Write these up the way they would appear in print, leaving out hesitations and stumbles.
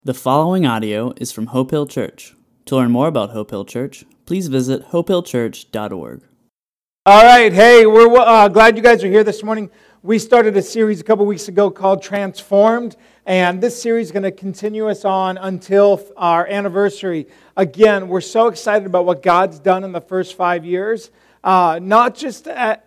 The following audio is from Hope Hill Church. To learn more about Hope Hill Church, please visit hopehillchurch.org. All right, hey, we're glad you guys are here this morning. We started a series a couple weeks ago called Transformed, and this series is going to continue us on until our anniversary. Again, we're so excited about what God's done in the first 5 years, not just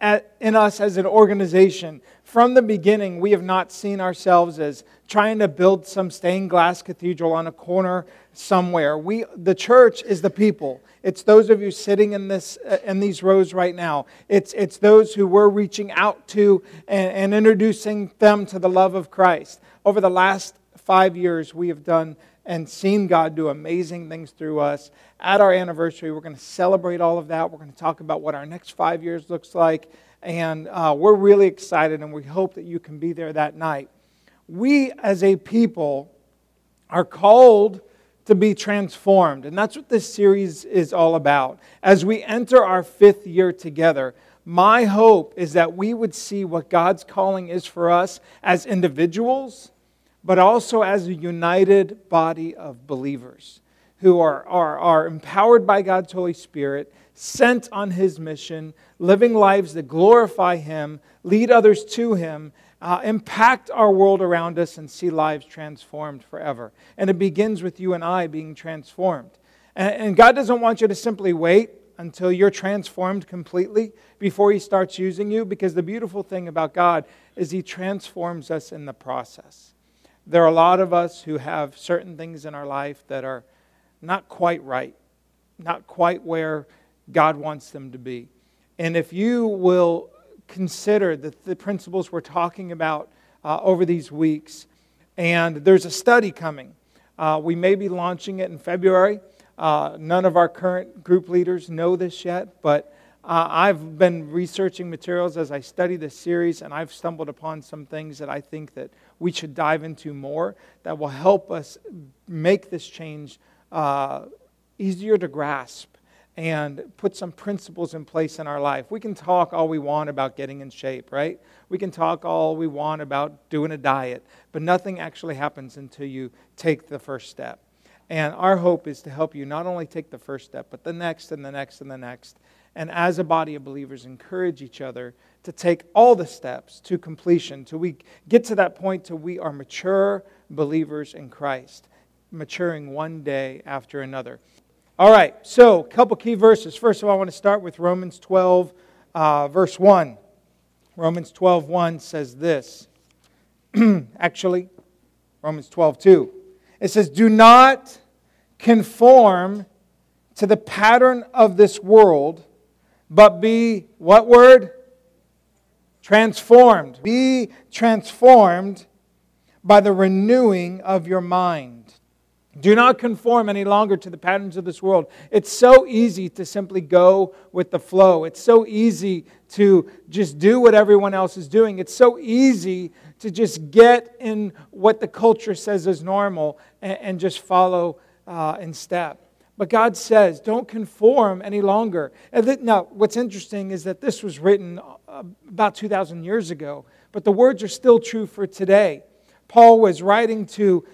in us as an organization. From the beginning, we have not seen ourselves as trying to build some stained glass cathedral on a corner somewhere. The church is the people. It's those of you sitting in these rows right now. It's those who we're reaching out to and introducing them to the love of Christ. Over the last 5 years, we have done and seen God do amazing things through us. At our anniversary, we're going to celebrate all of that. We're going to talk about what our next 5 years looks like. And we're really excited, and we hope that you can be there that night. We, as a people, are called to be transformed. And that's what this series is all about. As we enter our 5th year together, my hope is that we would see what God's calling is for us as individuals, but also as a united body of believers who are empowered by God's Holy Spirit, sent on His mission, living lives that glorify Him, lead others to Him, impact our world around us, and see lives transformed forever. And it begins with you and I being transformed. And God doesn't want you to simply wait until you're transformed completely before He starts using you, because the beautiful thing about God is He transforms us in the process. There are a lot of us who have certain things in our life that are not quite right, not quite where God wants them to be. And if you will consider the principles we're talking about over these weeks, and there's a study coming. We may be launching it in February. None of our current group leaders know this yet, but I've been researching materials as I study this series, and I've stumbled upon some things that I think that we should dive into more that will help us make this change easier to grasp and put some principles in place in our life. We can talk all we want about getting in shape, right? We can talk all we want about doing a diet, but nothing actually happens until you take the first step. And our hope is to help you not only take the first step, but the next and the next and the next. And as a body of believers, encourage each other to take all the steps to completion, till we get to that point till we are mature believers in Christ, maturing one day after another. All right, so a couple key verses. First of all, I want to start with Romans 12, verse 1. Romans 12:1 says this. Actually, Romans 12:2. It says, "Do not conform to the pattern of this world, but be," what word? Transformed. Be transformed by the renewing of your mind. Do not conform any longer to the patterns of this world. It's so easy to simply go with the flow. It's so easy to just do what everyone else is doing. It's so easy to just get in what the culture says is normal and just follow in step. But God says, don't conform any longer. Now, what's interesting is that this was written about 2,000 years ago, but the words are still true for today. Paul was writing to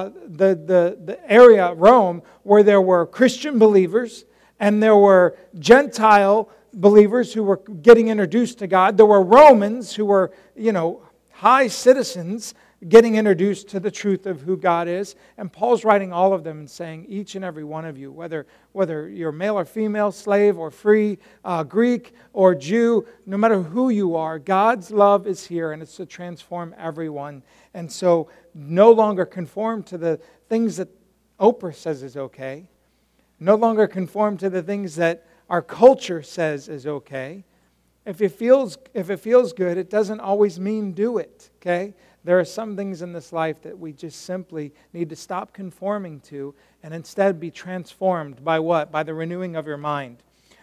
the area, Rome, where there were Christian believers and there were Gentile believers who were getting introduced to God. There were Romans who were, high citizens getting introduced to the truth of who God is. And Paul's writing all of them and saying, each and every one of you, whether you're male or female, slave or free, Greek or Jew, no matter who you are, God's love is here, and it's to transform everyone. And so no longer conform to the things that Oprah says is okay. No longer conform to the things that our culture says is okay. If it feels good, it doesn't always mean do it, okay? There are some things in this life that we just simply need to stop conforming to and instead be transformed by what? By the renewing of your mind.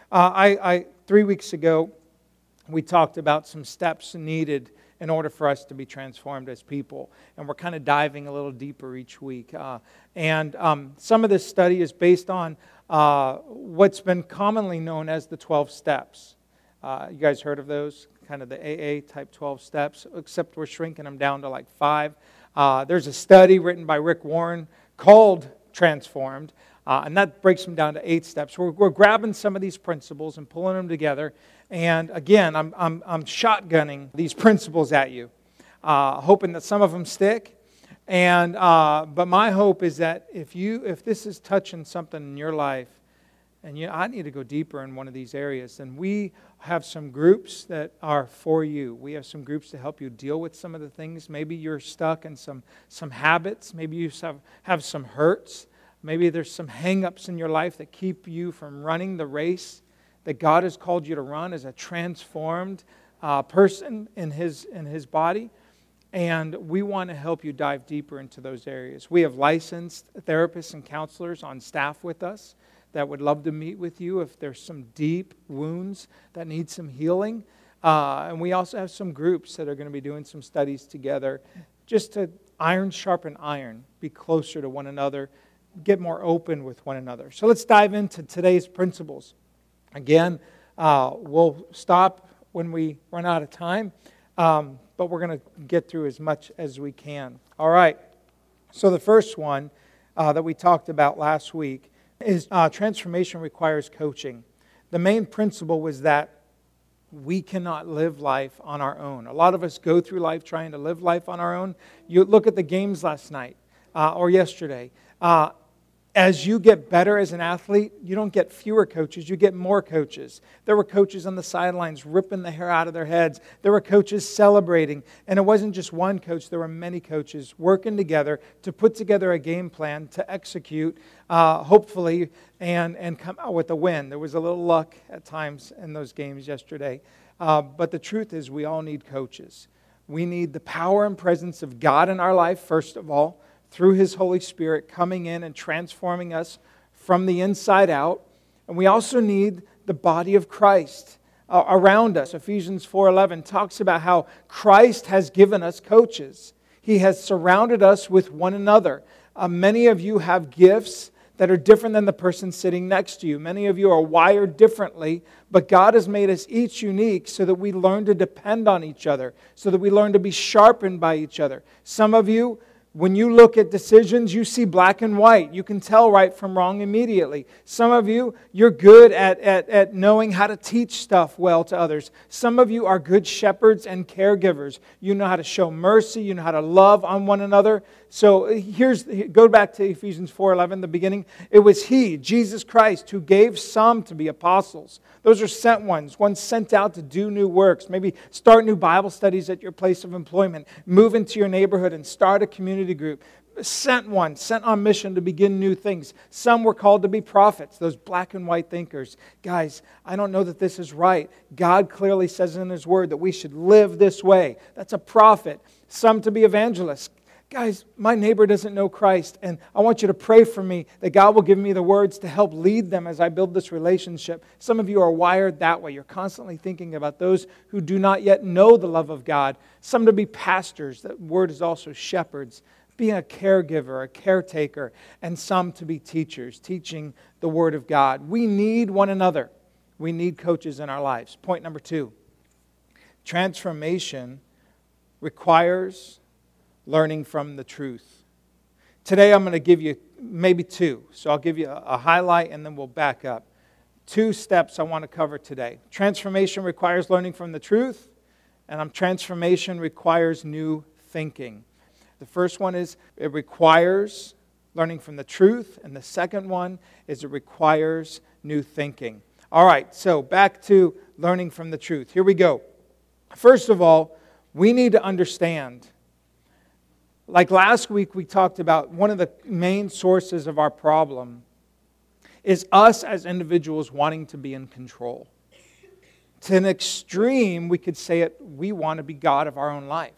3 weeks ago, we talked about some steps needed in order for us to be transformed as people. And we're kind of diving a little deeper each week. Some of this study is based on what's been commonly known as the 12 steps. You guys heard of those? Kind of the AA type 12 steps, except we're shrinking them down to like 5. There's a study written by Rick Warren called Transformed. And that breaks them down to 8 steps. We're grabbing some of these principles and pulling them together. And again, I'm shotgunning these principles at you, hoping that some of them stick. And but my hope is that if this is touching something in your life, and I need to go deeper in one of these areas, then we have some groups that are for you. We have some groups to help you deal with some of the things. Maybe you're stuck in some habits. Maybe you have some hurts. Maybe there's some hang-ups in your life that keep you from running the race that God has called you to run as a transformed person in His body. And we want to help you dive deeper into those areas. We have licensed therapists and counselors on staff with us that would love to meet with you if there's some deep wounds that need some healing. And we also have some groups that are going to be doing some studies together just to iron sharpen iron, be closer to one another, get more open with one another. So let's dive into today's principles. Again, we'll stop when we run out of time, but we're going to get through as much as we can. All right. So the first one that we talked about last week is transformation requires coaching. The main principle was that we cannot live life on our own. A lot of us go through life trying to live life on our own. You look at the games last night or yesterday. As you get better as an athlete, you don't get fewer coaches, you get more coaches. There were coaches on the sidelines ripping the hair out of their heads. There were coaches celebrating. And it wasn't just one coach, there were many coaches working together to put together a game plan to execute, hopefully, and come out with a win. There was a little luck at times in those games yesterday. But the truth is we all need coaches. We need the power and presence of God in our life, first of all, through His Holy Spirit coming in and transforming us from the inside out. And we also need the body of Christ around us. Ephesians 4:11 talks about how Christ has given us coaches. He has surrounded us with one another. Many of you have gifts that are different than the person sitting next to you. Many of you are wired differently, but God has made us each unique so that we learn to depend on each other, so that we learn to be sharpened by each other. Some of you, when you look at decisions, you see black and white. You can tell right from wrong immediately. Some of you, you're good at knowing how to teach stuff well to others. Some of you are good shepherds and caregivers. You know how to show mercy. You know how to love on one another. So go back to Ephesians 4:11, the beginning. It was He, Jesus Christ, who gave some to be apostles. Those are sent ones sent out to do new works. Maybe start new Bible studies at your place of employment. Move into your neighborhood and start a community group. Sent on mission to begin new things. Some were called to be prophets, those black and white thinkers. Guys, I don't know that this is right. God clearly says in His Word that we should live this way. That's a prophet. Some to be evangelists. Guys, my neighbor doesn't know Christ, and I want you to pray for me that God will give me the words to help lead them as I build this relationship. Some of you are wired that way. You're constantly thinking about those who do not yet know the love of God. Some to be pastors. That word is also shepherds. Being a caregiver, a caretaker, and some to be teachers, teaching the Word of God. We need one another. We need coaches in our lives. Point number 2. Transformation requires learning from the truth. Today I'm going to give you maybe 2. So I'll give you a highlight and then we'll back up. 2 steps I want to cover today. Transformation requires learning from the truth, and transformation requires new thinking. The first one is it requires learning from the truth, and the second one is it requires new thinking. All right, so back to learning from the truth. Here we go. First of all, we need to understand. Like last week we talked about, one of the main sources of our problem is us as individuals wanting to be in control. To an extreme, we could say it, we want to be God of our own life.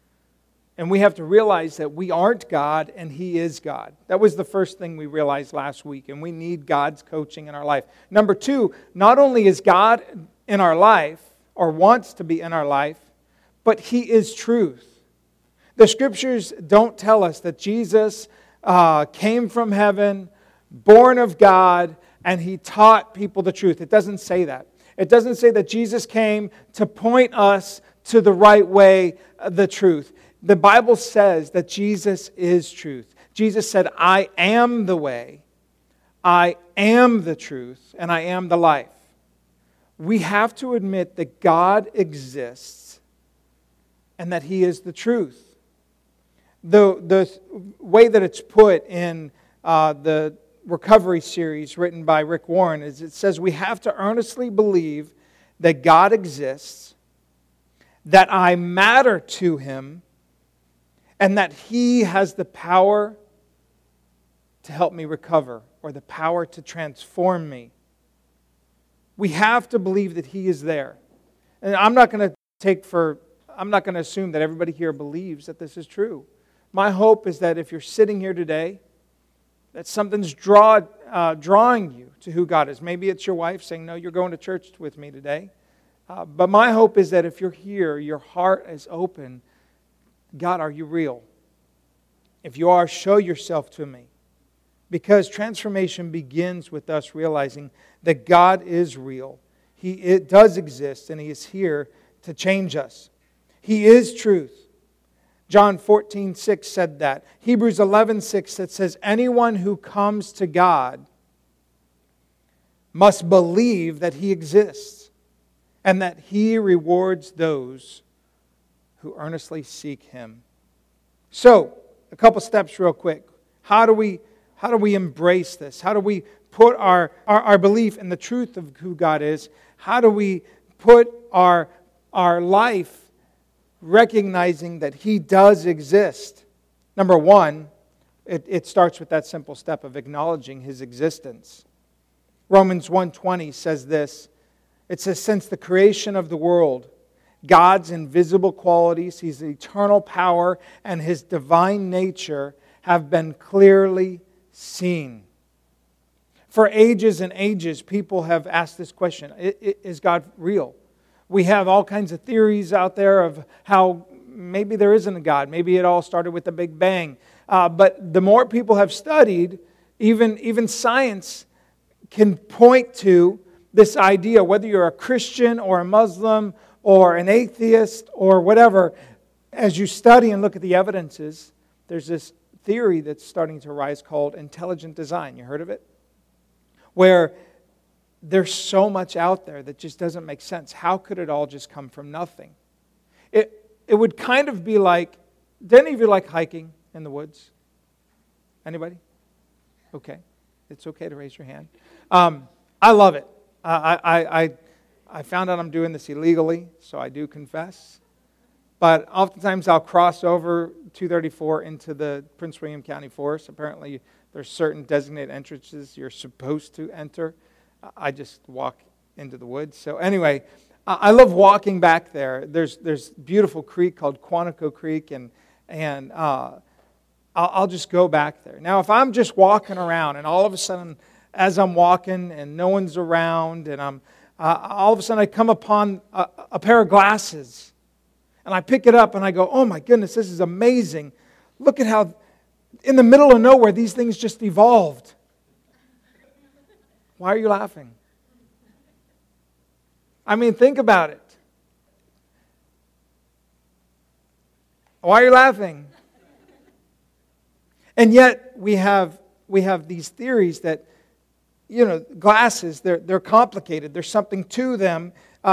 And we have to realize that we aren't God and He is God. That was the first thing we realized last week, and we need God's coaching in our life. Number 2, not only is God in our life, or wants to be in our life, but He is truth. The Scriptures don't tell us that Jesus came from heaven, born of God, and He taught people the truth. It doesn't say that. It doesn't say that Jesus came to point us to the right way, the truth. The Bible says that Jesus is truth. Jesus said, I am the way, I am the truth, and I am the life. We have to admit that God exists and that He is the truth. The way that it's put in the recovery series written by Rick Warren is it says we have to earnestly believe that God exists, that I matter to Him, and that He has the power to help me recover or the power to transform me. We have to believe that He is there. And I'm not going to assume that everybody here believes that this is true. My hope is that if you're sitting here today, that something's drawing you to who God is. Maybe it's your wife saying, no, you're going to church with me today. But my hope is that if you're here, your heart is open. God, are you real? If you are, show yourself to me. Because transformation begins with us realizing that God is real. It does exist, and He is here to change us. He is truth. John 14:6 said that. Hebrews 11:6 that says, anyone who comes to God must believe that He exists and that He rewards those who earnestly seek Him. So, a couple steps real quick. How do we embrace this? How do we put our belief in the truth of who God is? How do we put our life recognizing that He does exist? Number one, it starts with that simple step of acknowledging His existence. Romans 1:20 says this. It says, since the creation of the world, God's invisible qualities, His eternal power, and His divine nature have been clearly seen. For ages and ages, people have asked this question, is God real? We have all kinds of theories out there of how maybe there isn't a God. Maybe it all started with the Big Bang. But the more people have studied, even science can point to this idea, whether you're a Christian or a Muslim or an atheist or whatever, as you study and look at the evidences, there's this theory that's starting to rise called intelligent design. You heard of it? Where there's so much out there that just doesn't make sense. How could it all just come from nothing? It would kind of be like, do any of you like hiking in the woods? Anybody? Okay. It's okay to raise your hand. I love it. I found out I'm doing this illegally, so I do confess. But oftentimes I'll cross over 234 into the Prince William County Forest. Apparently there's certain designated entrances you're supposed to enter. I just walk into the woods. So anyway, I love walking back there. There's beautiful creek called Quantico Creek, and I'll just go back there. Now, if I'm just walking around, and all of a sudden, as I'm walking and no one's around, and all of a sudden I come upon a pair of glasses, and I pick it up and I go, oh my goodness, this is amazing. Look at how in the middle of nowhere these things just evolved. Why are you laughing? I mean, think about it. Why are you laughing? And yet we have these theories that, glasses, they're complicated. There's something to them.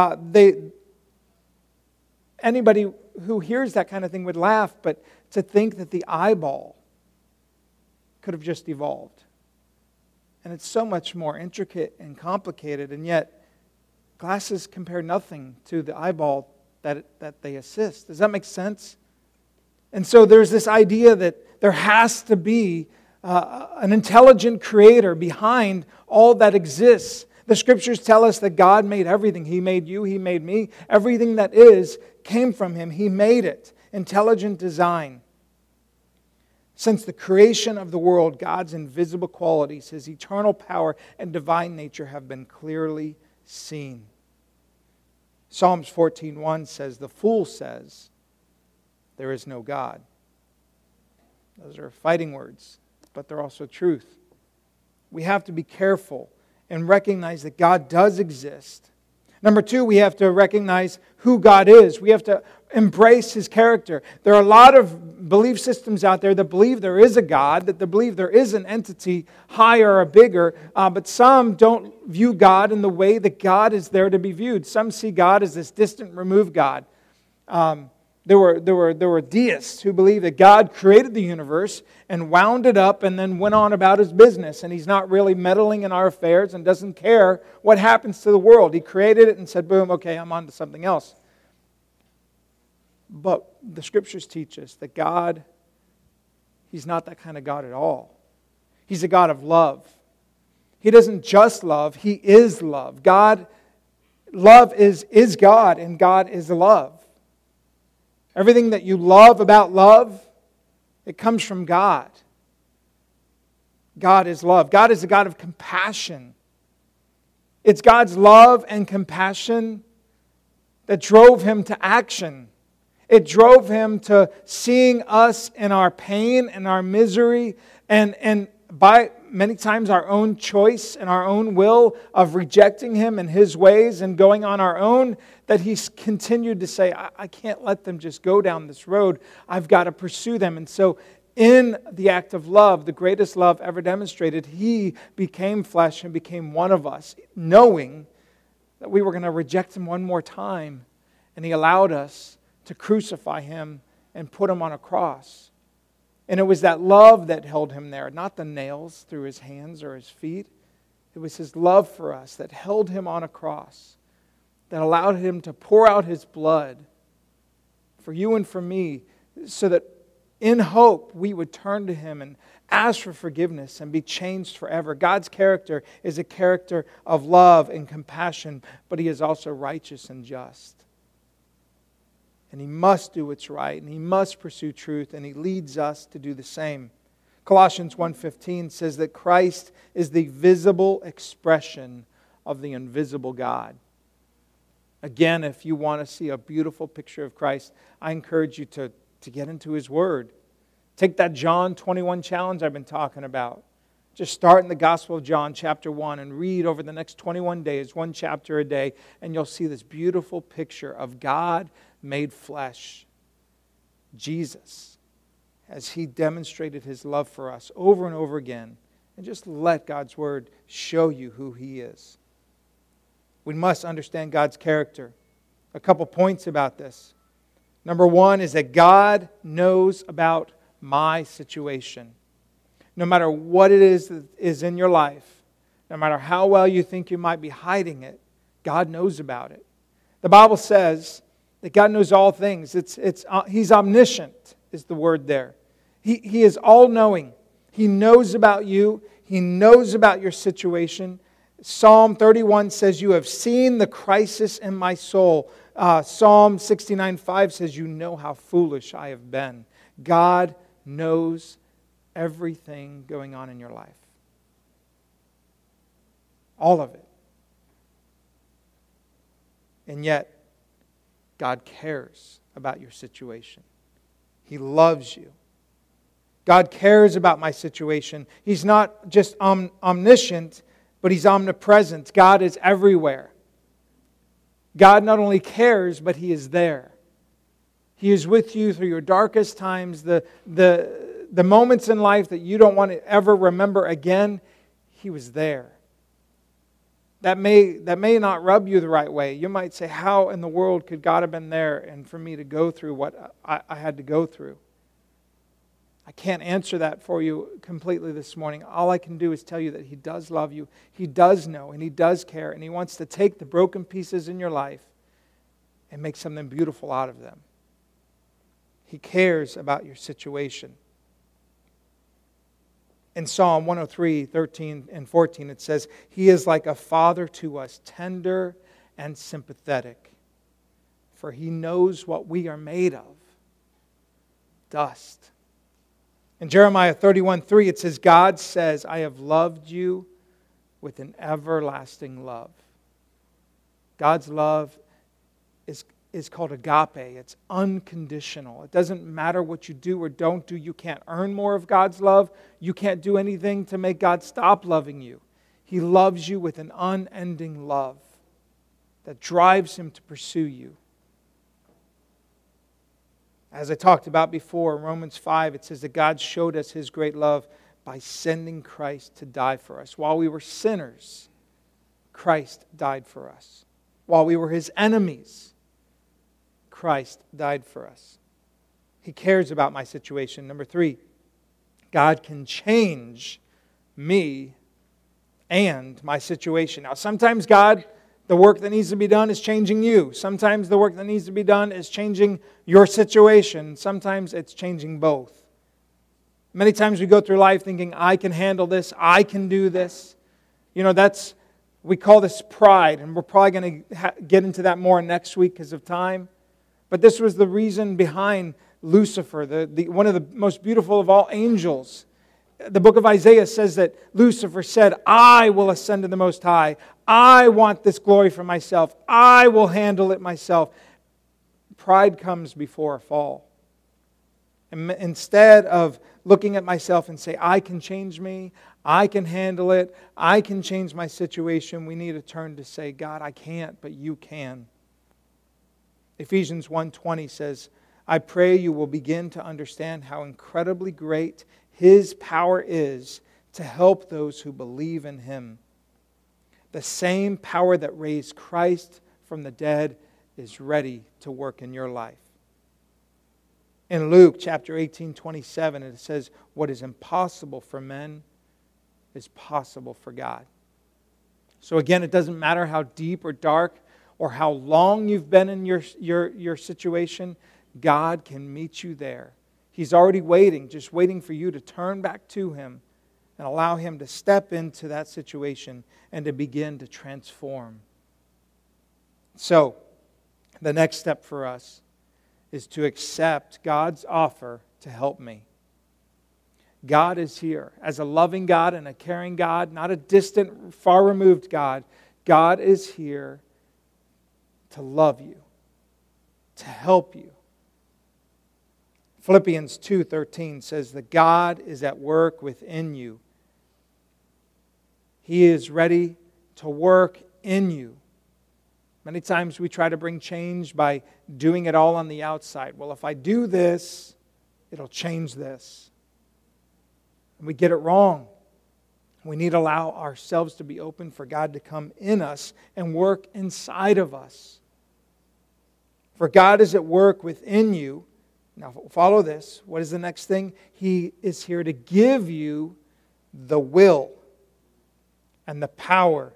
Anybody who hears that kind of thing would laugh, but to think that the eyeball could have just evolved. And it's so much more intricate and complicated, and yet glasses compare nothing to the eyeball that they assist. Does that make sense? And so there's this idea that there has to be an intelligent creator behind all that exists. The Scriptures tell us that God made everything. He made you, He made me. Everything that is came from Him. He made it. Intelligent design. Since the creation of the world, God's invisible qualities, His eternal power and divine nature have been clearly seen. Psalms 14:1 says, the fool says, there is no God. Those are fighting words, but they're also truth. We have to be careful and recognize that God does exist, Number two, we have to recognize who God is. We have to embrace His character. There are a lot of belief systems out there that believe there is a God, that they believe there is an entity higher or bigger, but some don't view God in the way that God is there to be viewed. Some see God as this distant, removed God. There were deists who believed that God created the universe and wound it up and then went on about His business. And He's not really meddling in our affairs and doesn't care what happens to the world. He created it and said, boom, okay, I'm on to something else. But the Scriptures teach us that God, He's not that kind of God at all. He's a God of love. He doesn't just love, He is love. Love is God, and God is love. Everything that you love about love, it comes from God. God is love. God is a God of compassion. It's God's love and compassion that drove Him to action. It drove Him to seeing us in our pain and our misery and by many times our own choice and our own will of rejecting Him and His ways and going on our own, that He's continued to say, I can't let them just go down this road. I've got to pursue them. And so in the act of love, the greatest love ever demonstrated, He became flesh and became one of us, knowing that we were going to reject Him one more time. And He allowed us to crucify Him and put Him on a cross. And it was that love that held Him there, not the nails through His hands or His feet. It was His love for us that held Him on a cross, that allowed Him to pour out His blood for you and for me, so that in hope we would turn to Him and ask for forgiveness and be changed forever. God's character is a character of love and compassion, but He is also righteous and just. And He must do what's right, and He must pursue truth, and He leads us to do the same. Colossians 1:15 says that Christ is the visible expression of the invisible God. Again, if you want to see a beautiful picture of Christ, I encourage you to get into His Word. Take that John 21 challenge I've been talking about. Just start in the Gospel of John, chapter 1, and read over the next 21 days, one chapter a day, and you'll see this beautiful picture of God made flesh, Jesus, as He demonstrated His love for us over and over again. And just let God's Word show you who He is. We must understand God's character. A couple points about this. Number one is that God knows about my situation. No matter what it is that is in your life, no matter how well you think you might be hiding it, God knows about it. The Bible says that God knows all things. He's omniscient, is the word there. He is all-knowing. He knows about you. He knows about your situation. Psalm 31 says, you have seen the crisis in my soul. Psalm 69:5 says, you know how foolish I have been. God knows everything going on in your life. All of it. And yet, God cares about your situation. He loves you. God cares about my situation. He's not just omniscient, but He's omnipresent. God is everywhere. God not only cares, but He is there. He is with you through your darkest times, the moments in life that you don't want to ever remember again. He was there. That may not rub you the right way. You might say, how in the world could God have been there and for me to go through what I had to go through? I can't answer that for you completely this morning. All I can do is tell you that He does love you. He does know and He does care. And He wants to take the broken pieces in your life and make something beautiful out of them. He cares about your situation. In Psalm 103:13 and 14, it says, He is like a father to us, tender and sympathetic. For He knows what we are made of. Dust. In Jeremiah 31:3, it says, God says, I have loved you with an everlasting love. God's love is called agape. It's unconditional. It doesn't matter what you do or don't do. You can't earn more of God's love. You can't do anything to make God stop loving you. He loves you with an unending love. that drives him to pursue you. As I talked about before, in Romans 5, it says that God showed us His great love by sending Christ to die for us. While we were sinners, Christ died for us. While we were His enemies, Christ died for us. He cares about my situation. Number 3, God can change me and my situation. Now, sometimes God, the work that needs to be done is changing you. Sometimes the work that needs to be done is changing your situation. Sometimes it's changing both. Many times we go through life thinking, I can handle this, I can do this. We call this pride, and we're probably going to get into that more next week because of time. But this was the reason behind Lucifer, one of the most beautiful of all angels. The book of Isaiah says that Lucifer said, I will ascend to the Most High. I want this glory for myself. I will handle it myself. Pride comes before a fall. And instead of looking at myself and say, I can change me, I can handle it, I can change my situation, we need to turn to say, God, I can't, but you can. Ephesians 1:20 says, I pray you will begin to understand how incredibly great His power is to help those who believe in Him. The same power that raised Christ from the dead is ready to work in your life. In Luke chapter 18:27, it says, what is impossible for men is possible for God. So again, it doesn't matter how deep or dark or how long you've been in your situation, God can meet you there. He's already waiting, just waiting for you to turn back to Him and allow Him to step into that situation and to begin to transform. So, the next step for us is to accept God's offer to help me. God is here as a loving God and a caring God, not a distant, far-removed God. God is here to love you, to help you. Philippians 2:13 says that God is at work within you. He is ready to work in you. Many times we try to bring change by doing it all on the outside. Well, if I do this, it'll change this. And we get it wrong. We need to allow ourselves to be open for God to come in us and work inside of us. For God is at work within you. Now follow this. What is the next thing? He is here to give you the will and the power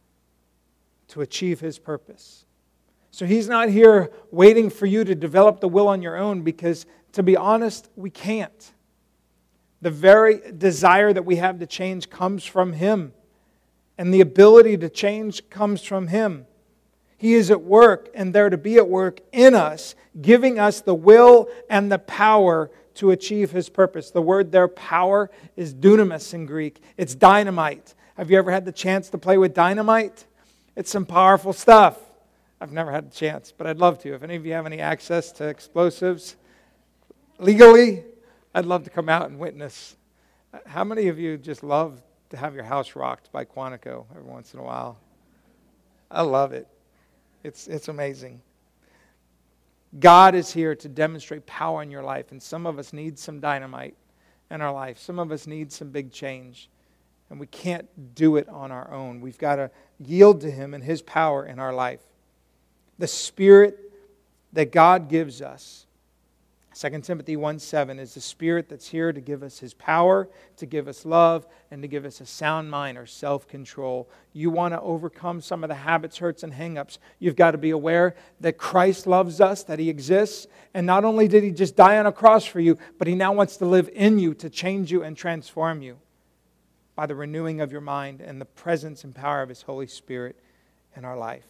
to achieve His purpose. So He's not here waiting for you to develop the will on your own because, to be honest, we can't. The very desire that we have to change comes from Him. And the ability to change comes from Him. He is at work and there to be at work in us, giving us the will and the power to achieve His purpose. The word there, power, is dunamis in Greek. It's dynamite. Have you ever had the chance to play with dynamite? It's some powerful stuff. I've never had the chance, but I'd love to. If any of you have any access to explosives legally, I'd love to come out and witness. How many of you just love to have your house rocked by Quantico every once in a while? I love it. It's amazing. God is here to demonstrate power in your life, and some of us need some dynamite in our life. Some of us need some big change, and we can't do it on our own. We've got to yield to Him and His power in our life. The Spirit that God gives us, 2 Timothy 1:7, is the Spirit that's here to give us His power, to give us love, and to give us a sound mind or self-control. You want to overcome some of the habits, hurts, and hang-ups. You've got to be aware that Christ loves us, that He exists, and not only did He just die on a cross for you, but He now wants to live in you to change you and transform you by the renewing of your mind and the presence and power of His Holy Spirit in our life.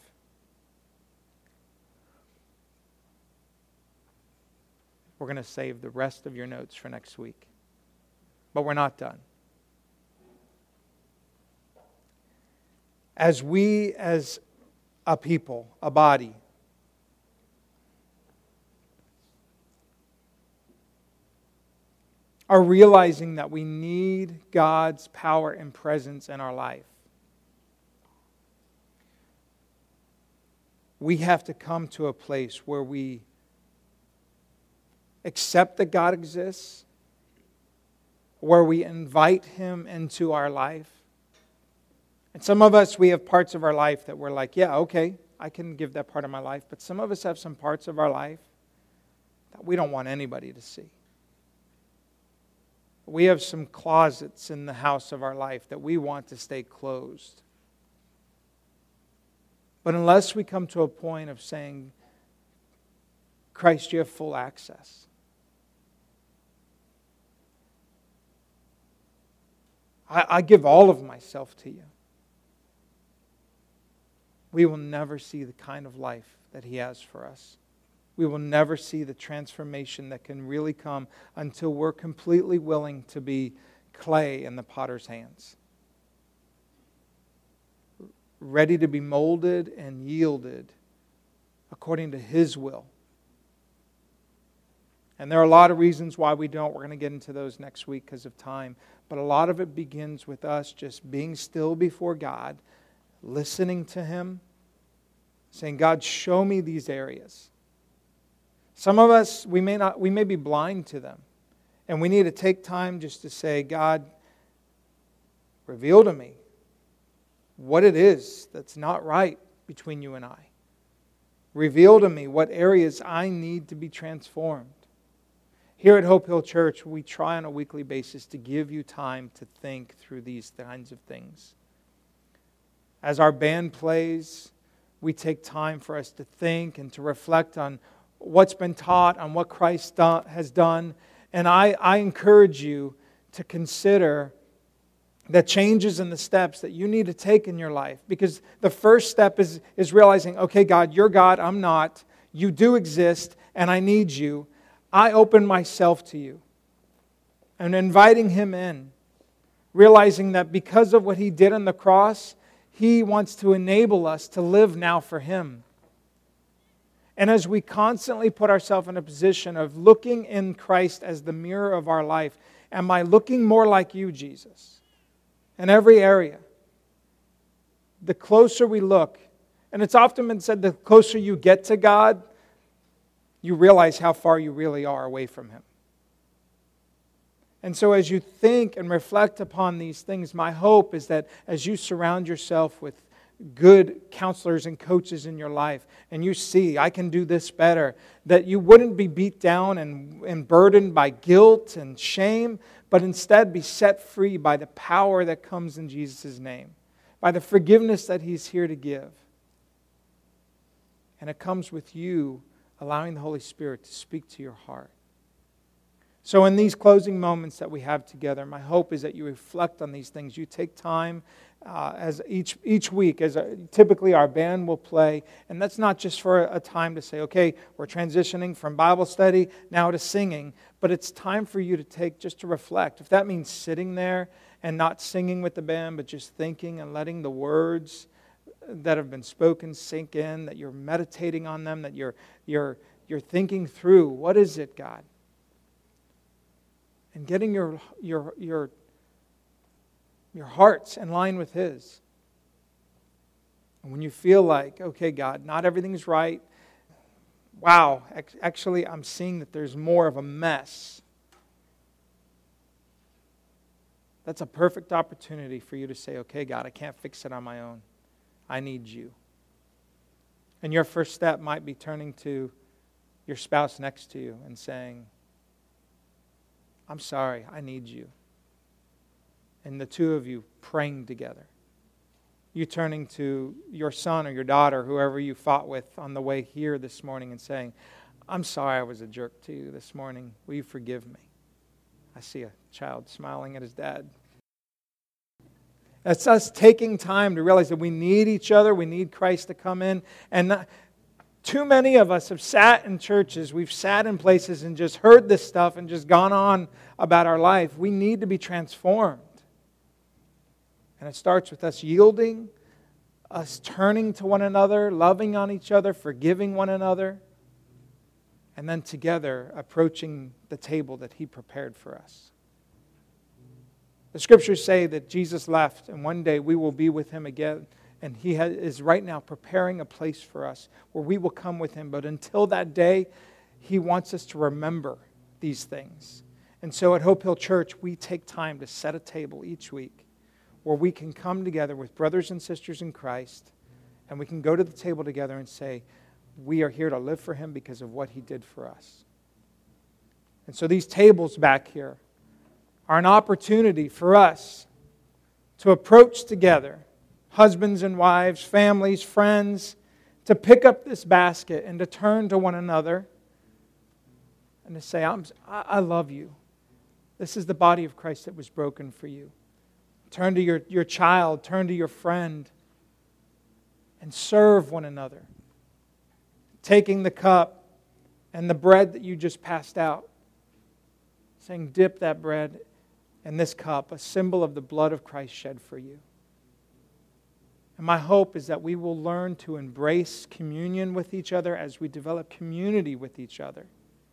We're going to save the rest of your notes for next week. But we're not done. As we, as a people, a body, are realizing that we need God's power and presence in our life, we have to come to a place where we accept that God exists, where we invite Him into our life. And some of us, we have parts of our life that we're like, yeah, okay, I can give that part of my life. But some of us have some parts of our life that we don't want anybody to see. We have some closets in the house of our life that we want to stay closed. But unless we come to a point of saying, Christ, you have full access. I give all of myself to you. We will never see the kind of life that He has for us. We will never see the transformation that can really come until we're completely willing to be clay in the potter's hands. Ready to be molded and yielded according to His will. And there are a lot of reasons why we don't. We're going to get into those next week because of time. But a lot of it begins with us just being still before God, listening to Him, saying, God, show me these areas. Some of us, we may be blind to them. And we need to take time just to say, God, reveal to me what it is that's not right between you and I. Reveal to me what areas I need to be transformed. Here at Hope Hill Church, we try on a weekly basis to give you time to think through these kinds of things. As our band plays, we take time for us to think and to reflect on what's been taught, on what Christ has done. And I encourage you to consider the changes and the steps that you need to take in your life. Because the first step is realizing, okay, God, you're God, I'm not. You do exist, and I need you. I open myself to you. And inviting Him in. Realizing that because of what He did on the cross, He wants to enable us to live now for Him. And as we constantly put ourselves in a position of looking in Christ as the mirror of our life, am I looking more like you, Jesus? In every area. The closer we look, and it's often been said, the closer you get to God, you realize how far you really are away from Him. And so as you think and reflect upon these things, my hope is that as you surround yourself with good counselors and coaches in your life, and you see, I can do this better, that you wouldn't be beat down and burdened by guilt and shame, but instead be set free by the power that comes in Jesus' name, by the forgiveness that He's here to give. And it comes with you allowing the Holy Spirit to speak to your heart. So in these closing moments that we have together, my hope is that you reflect on these things. You take time as each week, as typically our band will play. And that's not just for a time to say, okay, we're transitioning from Bible study now to singing. But it's time for you to take just to reflect. If that means sitting there and not singing with the band, but just thinking and letting the words that have been spoken sink in, that you're meditating on them, that you're thinking through, what is it, God? And getting your hearts in line with His. And when you feel like, okay, God, not everything's right. Wow, actually, I'm seeing that there's more of a mess. That's a perfect opportunity for you to say, okay, God, I can't fix it on my own. I need you. And your first step might be turning to your spouse next to you and saying, I'm sorry, I need you. And the two of you praying together. You turning to your son or your daughter, whoever you fought with on the way here this morning and saying, I'm sorry I was a jerk to you this morning. Will you forgive me? I see a child smiling at his dad. It's us taking time to realize that we need each other. We need Christ to come in. And too many of us have sat in churches. We've sat in places and just heard this stuff and just gone on about our life. We need to be transformed. And it starts with us yielding, us turning to one another, loving on each other, forgiving one another, and then together approaching the table that He prepared for us. The Scriptures say that Jesus left, and one day we will be with Him again And He is right now preparing a place for us where we will come with Him. But until that day, He wants us to remember these things. And so at Hope Hill Church, we take time to set a table each week where we can come together with brothers and sisters in Christ, and we can go to the table together and say, we are here to live for Him because of what He did for us. And so these tables back here are an opportunity for us to approach together, husbands and wives, families, friends, to pick up this basket and to turn to one another and to say, I love you. This is the body of Christ that was broken for you. Turn to your child, turn to your friend, and serve one another. Taking the cup and the bread that you just passed out, saying, dip that bread in this cup, a symbol of the blood of Christ shed for you. And my hope is that we will learn to embrace communion with each other as we develop community with each other.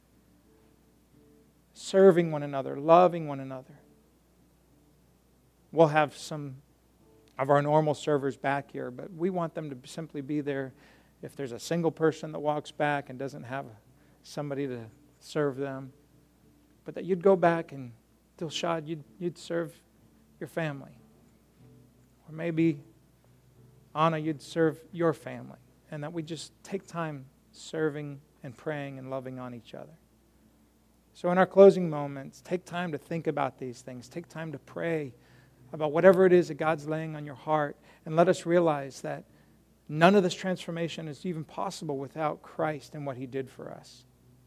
Serving one another, loving one another. We'll have some of our normal servers back here, but we want them to simply be there if there's a single person that walks back and doesn't have somebody to serve them. But that you'd go back and, Dilshad, you'd serve your family. Or maybe, Anna, you'd serve your family. And that we just take time serving and praying and loving on each other. So in our closing moments, take time to think about these things. Take time to pray about whatever it is that God's laying on your heart. And let us realize that none of this transformation is even possible without Christ and what He did for us.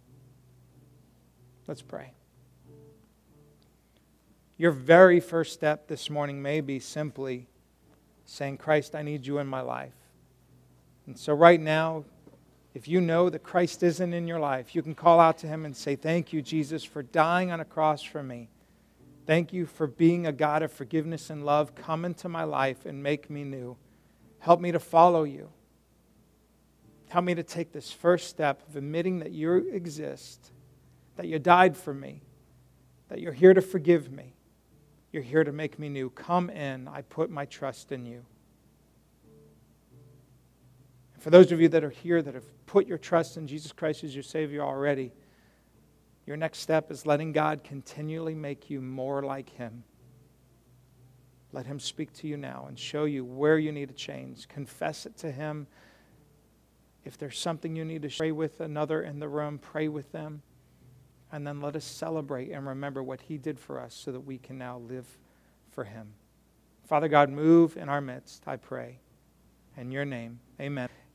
Let's pray. Your very first step this morning may be simply saying, Christ, I need you in my life. And so right now, if you know that Christ isn't in your life, you can call out to Him and say, thank you, Jesus, for dying on a cross for me. Thank you for being a God of forgiveness and love. Come into my life and make me new. Help me to follow you. Help me to take this first step of admitting that you exist, that you died for me, that you're here to forgive me. You're here to make me new. Come in. I put my trust in you. For those of you that are here that have put your trust in Jesus Christ as your Savior already, your next step is letting God continually make you more like Him. Let Him speak to you now and show you where you need to change. Confess it to Him. If there's something you need to pray with another in the room, pray with them. And then let us celebrate and remember what He did for us so that we can now live for Him. Father God, move in our midst, I pray. In your name, amen.